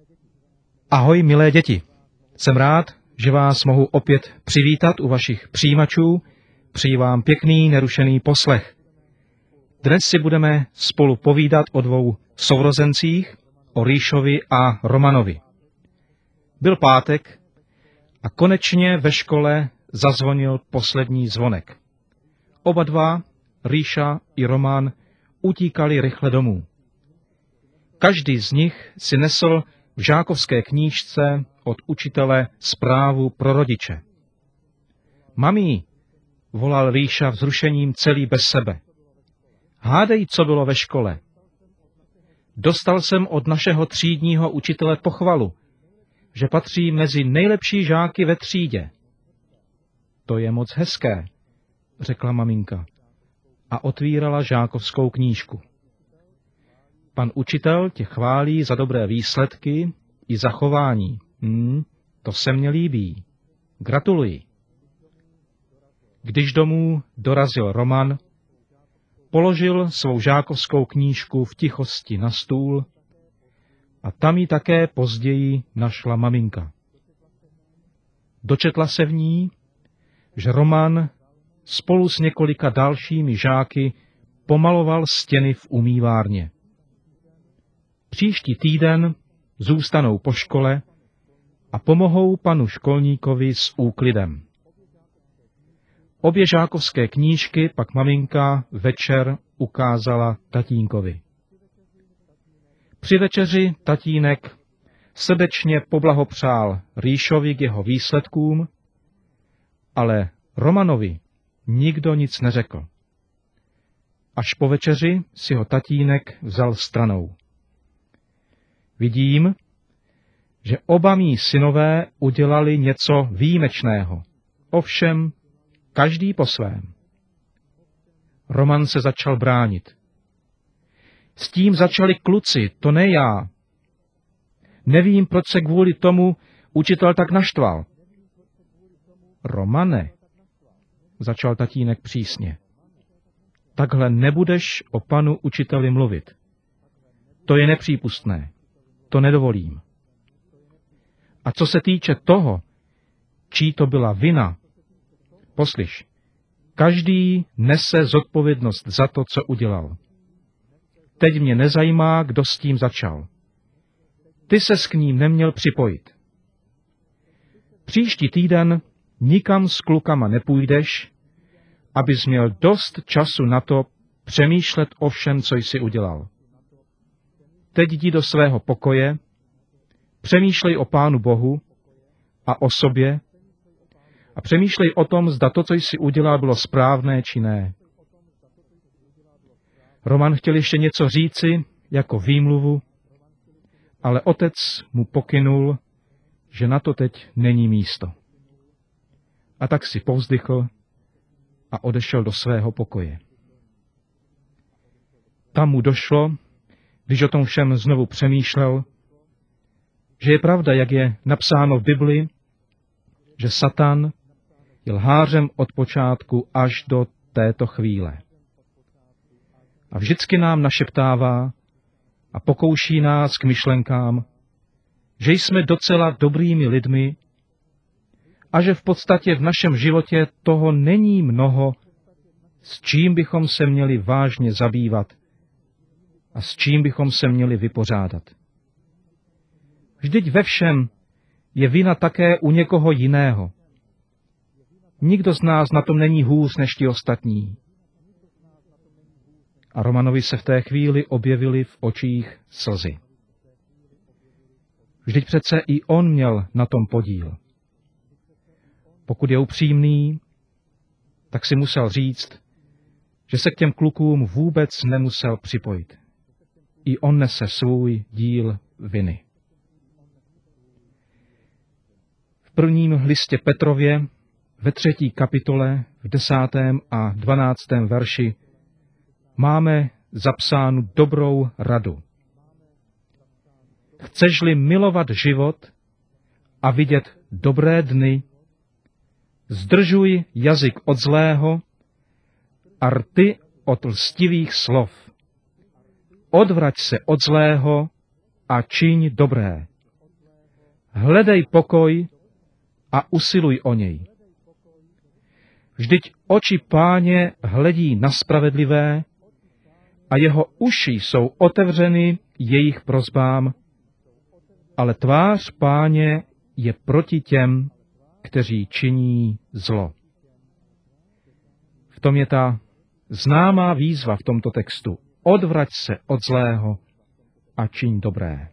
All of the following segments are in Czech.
Ahoj, milé děti. Jsem rád, že vás mohu opět přivítat u vašich přijímačů. Přeji vám pěkný, nerušený poslech. Dnes si budeme spolu povídat o dvou sourozencích, o Ríšovi a Romanovi. Byl pátek a konečně ve škole zazvonil poslední zvonek. Oba dva, Ríša i Roman, utíkali rychle domů. Každý z nich si nesl v žákovské knížce od učitele zprávu pro rodiče. Mami, volal Ríša vzrušením celý bez sebe. Hádej, co bylo ve škole. Dostal jsem od našeho třídního učitele pochvalu, že patří mezi nejlepší žáky ve třídě. To je moc hezké, řekla maminka a otvírala žákovskou knížku. Pan učitel tě chválí za dobré výsledky i za chování. To se mně líbí. Gratuluji. Když domů dorazil Roman, položil svou žákovskou knížku v tichosti na stůl a tam ji také později našla maminka. Dočetla se v ní, že Roman spolu s několika dalšími žáky pomaloval stěny v umývárně. Příští týden zůstanou po škole a pomohou panu školníkovi s úklidem. Obě žákovské knížky pak maminka večer ukázala tatínkovi. Při večeři tatínek srdečně poblahopřál Ríšovi k jeho výsledkům, ale Romanovi nikdo nic neřekl. Až po večeři si ho tatínek vzal stranou. Vidím, že oba mí synové udělali něco výjimečného, ovšem každý po svém. Roman se začal bránit. S tím začali kluci, to ne já. Nevím, proč se kvůli tomu učitel tak naštval. Romane, začal tatínek přísně, takhle nebudeš o panu učiteli mluvit. To je nepřípustné. To nedovolím. A co se týče toho, čí to byla vina, poslyš, každý nese zodpovědnost za to, co udělal. Teď mě nezajímá, kdo s tím začal. Ty ses k ním neměl připojit. Příští týden nikam s klukama nepůjdeš, abys měl dost času na to přemýšlet o všem, co jsi udělal. Teď jdi do svého pokoje, přemýšlej o Pánu Bohu a o sobě a přemýšlej o tom, zda to, co jsi udělal, bylo správné či ne. Roman chtěl ještě něco říci jako výmluvu, ale otec mu pokynul, že na to teď není místo. A tak si povzdychl a odešel do svého pokoje. Tam mu došlo, když o tom všem znovu přemýšlel, že je pravda, jak je napsáno v Bibli, že Satan je lhářem od počátku až do této chvíle. A vždycky nám našeptává a pokouší nás k myšlenkám, že jsme docela dobrými lidmi a že v podstatě v našem životě toho není mnoho, s čím bychom se měli vážně zabývat a s čím bychom se měli vypořádat. Vždyť ve všem je vina také u někoho jiného. Nikdo z nás na tom není hůř než ti ostatní. A Romanovi se v té chvíli objevily v očích slzy. Vždyť přece i on měl na tom podíl. Pokud je upřímný, tak si musel říct, že se k těm klukům vůbec nemusel připojit. I on nese svůj díl viny. V prvním listě Petrově, ve 3. kapitole, v 10. a 12. verši, máme zapsánu dobrou radu. Chceš-li milovat život a vidět dobré dny, zdržuj jazyk od zlého a rty od lstivých slov. Odvrať se od zlého a čiň dobré. hledej pokoj a usiluj o něj. Vždyť oči Páně hledí na spravedlivé a jeho uši jsou otevřeny jejich prosbám, ale tvář Páně je proti těm, kteří činí zlo. V tom je ta známá výzva v tomto textu. Odvrať se od zlého a čiň dobré.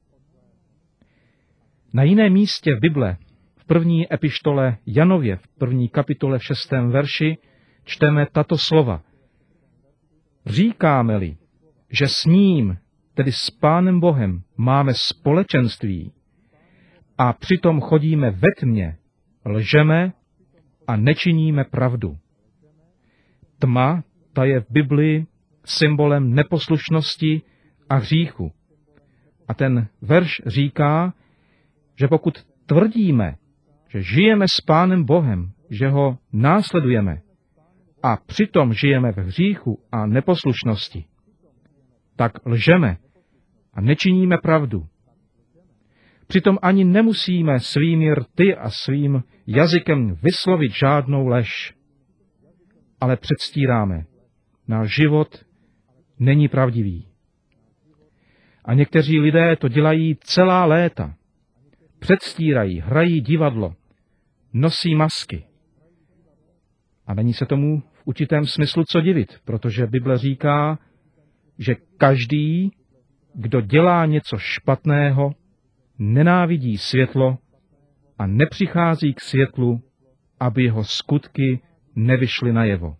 Na jiném místě v Bible, v první epištole Janově, v první kapitole v 6. verši, čteme tato slova. Říkáme-li, že s ním, tedy s Pánem Bohem, máme společenství a přitom chodíme ve tmě, lžeme a nečiníme pravdu. Tma, ta je v Biblii symbolem neposlušnosti a hříchu. A ten verš říká, že pokud tvrdíme, že žijeme s Pánem Bohem, že ho následujeme a přitom žijeme v hříchu a neposlušnosti, tak lžeme a nečiníme pravdu. Přitom ani nemusíme svými rty a svým jazykem vyslovit žádnou lež, ale předstíráme. Náš život není pravdivý. A někteří lidé to dělají celá léta. Předstírají, hrají divadlo, nosí masky. A není se tomu v určitém smyslu co divit, protože Bible říká, že každý, kdo dělá něco špatného, nenávidí světlo a nepřichází k světlu, aby jeho skutky nevyšly najevo.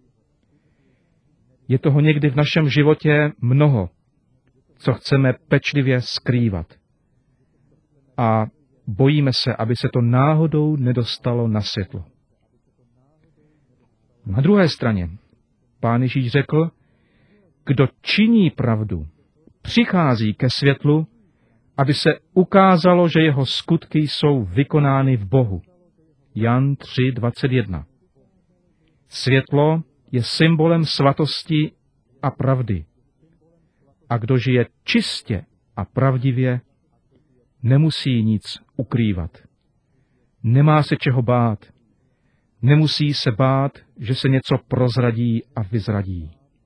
Je toho někdy v našem životě mnoho, co chceme pečlivě skrývat. A bojíme se, aby se to náhodou nedostalo na světlo. Na druhé straně Pán Ježíš řekl, kdo činí pravdu, přichází ke světlu, aby se ukázalo, že jeho skutky jsou vykonány v Bohu. Jan 3:21. Světlo je symbolem svatosti a pravdy. A kdo žije čistě a pravdivě, nemusí nic ukrývat. Nemá se čeho bát. Nemusí se bát, že se něco prozradí a vyzradí.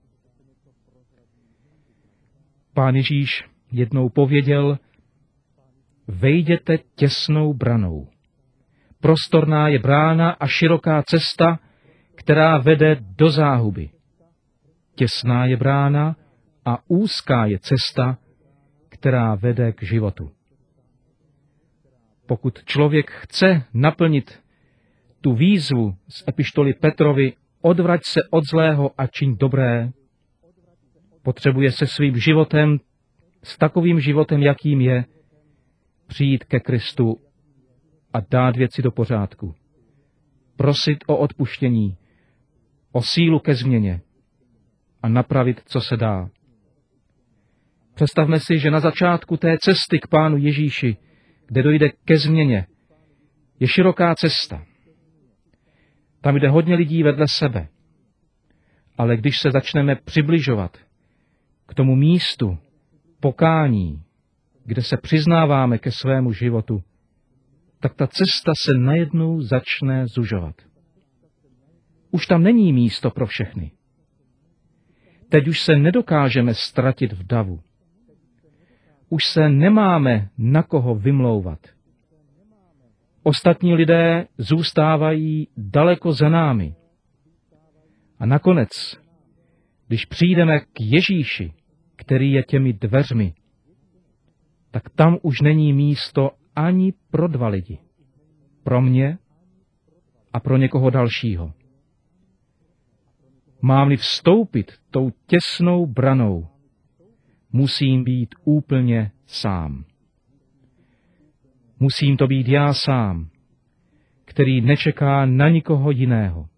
Pán Ježíš jednou pověděl, vejděte těsnou branou. Prostorná je brána a široká cesta, která vede do záhuby. Těsná je brána a úzká je cesta, která vede k životu. Pokud člověk chce naplnit tu výzvu z epištoly Petrovi, odvrať se od zlého a čiň dobré, potřebuje se svým životem, s takovým životem, jakým je, přijít ke Kristu a dát věci do pořádku. Prosit o odpuštění, o sílu ke změně a napravit, co se dá. Představme si, že na začátku té cesty k Pánu Ježíši, kde dojde ke změně, je široká cesta. Tam jde hodně lidí vedle sebe. Ale když se začneme přibližovat k tomu místu pokání, kde se přiznáváme ke svému životu, tak ta cesta se najednou začne zužovat. Už tam není místo pro všechny. Teď už se nedokážeme ztratit v davu. Už se nemáme na koho vymlouvat. Ostatní lidé zůstávají daleko za námi. A nakonec, když přijdeme k Ježíši, který je těmi dveřmi, tak tam už není místo ani pro dva lidi. Pro mě a pro někoho dalšího. Mám-li vstoupit tou těsnou branou, musím být úplně sám. Musím to být já sám, který nečeká na nikoho jiného.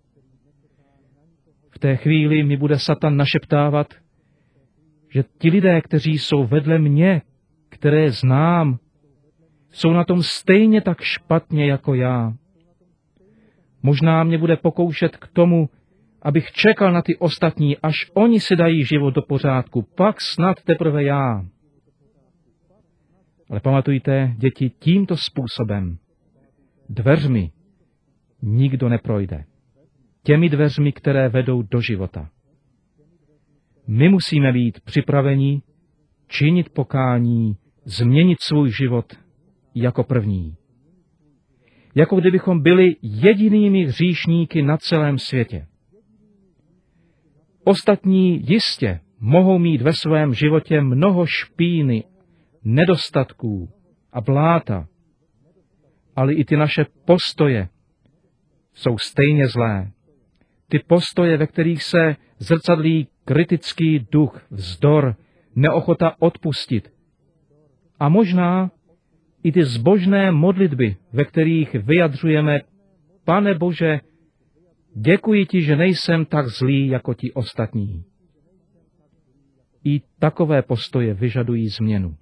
V té chvíli mi bude Satan našeptávat, že ti lidé, kteří jsou vedle mě, které znám, jsou na tom stejně tak špatně jako já. Možná mě bude pokoušet k tomu, abych čekal na ty ostatní, až oni si dají život do pořádku, pak snad teprve já. Ale pamatujte, děti, tímto způsobem, dveřmi, nikdo neprojde. Těmi dveřmi, které vedou do života. My musíme být připraveni činit pokání, změnit svůj život jako první. Jako kdybychom byli jedinými hříšníky na celém světě. Ostatní jistě mohou mít ve svém životě mnoho špíny, nedostatků a bláta, ale i ty naše postoje jsou stejně zlé. Ty postoje, ve kterých se zrcadlí kritický duch, vzdor, neochota odpustit. A možná i ty zbožné modlitby, ve kterých vyjadřujeme: Pane Bože, děkuji ti, že nejsem tak zlý jako ti ostatní. I takové postoje vyžadují změnu.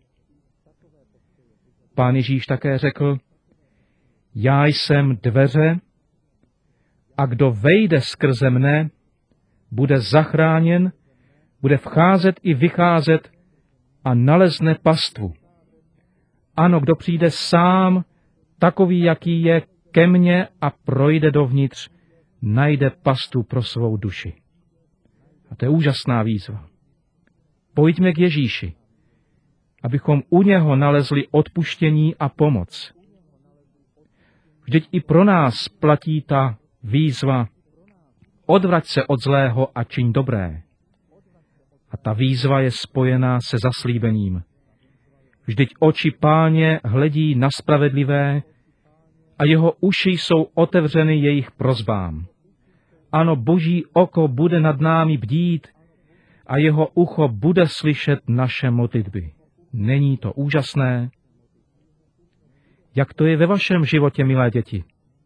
Pán Ježíš také řekl: Já jsem dveře a kdo vejde skrze mne, bude zachráněn, bude vcházet i vycházet a nalezne pastvu. Ano, kdo přijde sám, takový, jaký je, ke mně a projde dovnitř, najde pastvu pro svou duši. A to je úžasná výzva. Pojďme k Ježíši, abychom u něho nalezli odpuštění a pomoc. Vždyť i pro nás platí ta výzva: odvrať se od zlého a čiň dobré. A ta výzva je spojená se zaslíbením. Vždyť oči Páně hledí na spravedlivé a jeho uši jsou otevřeny jejich prosbám. Ano, Boží oko bude nad námi bdít a jeho ucho bude slyšet naše modlitby. Není to úžasné? Jak to je ve vašem životě, milé děti?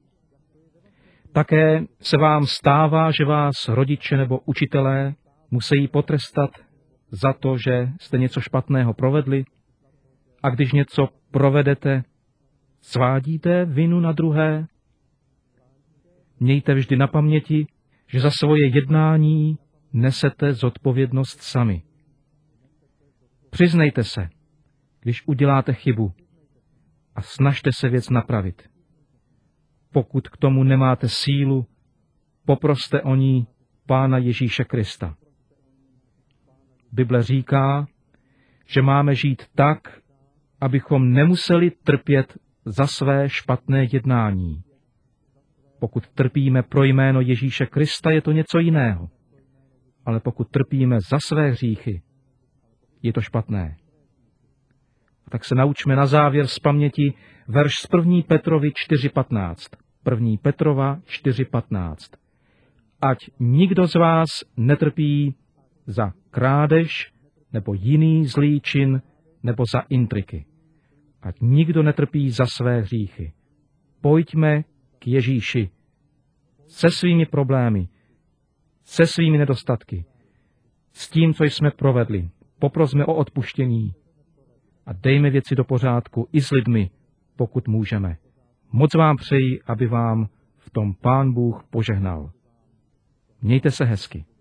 Také se vám stává, že vás rodiče nebo učitelé musí potrestat za to, že jste něco špatného provedli? A když něco provedete, svádíte vinu na druhé? Mějte vždy na paměti, že za svoje jednání nesete zodpovědnost sami. Přiznejte se, když uděláte chybu, a snažte se věc napravit. Pokud k tomu nemáte sílu, poproste o ní Pána Ježíše Krista. Bible říká, že máme žít tak, abychom nemuseli trpět za své špatné jednání. Pokud trpíme pro jméno Ježíše Krista, je to něco jiného. Ale pokud trpíme za své hříchy, je to špatné. Tak se naučme na závěr z paměti verš z 1. Petrovi 4.15. 1. Petrova 4.15. Ať nikdo z vás netrpí za krádež nebo jiný zlý čin nebo za intriky. Ať nikdo netrpí za své hříchy. Pojďme k Ježíši se svými problémy, se svými nedostatky, s tím, co jsme provedli. Poprosme o odpuštění a dejme věci do pořádku i s lidmi, pokud můžeme. Moc vám přeji, aby vám v tom Pán Bůh požehnal. Mějte se hezky.